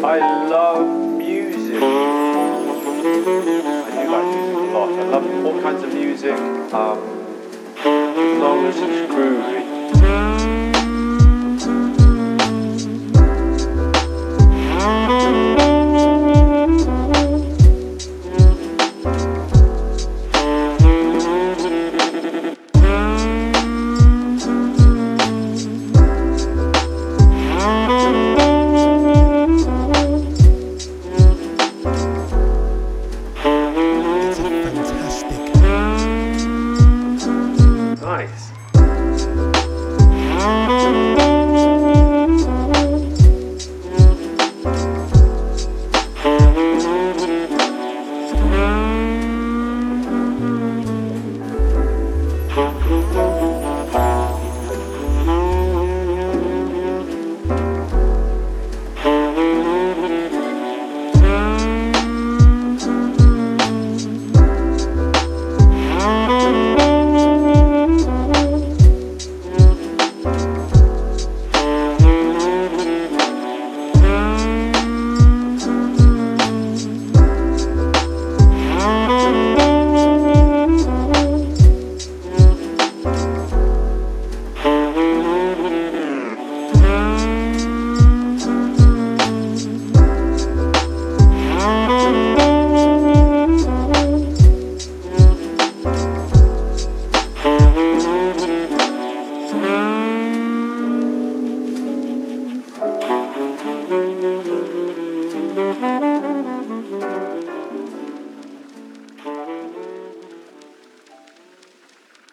I love music. I do like music a lot. I love all kinds of music, as long as it's groovy.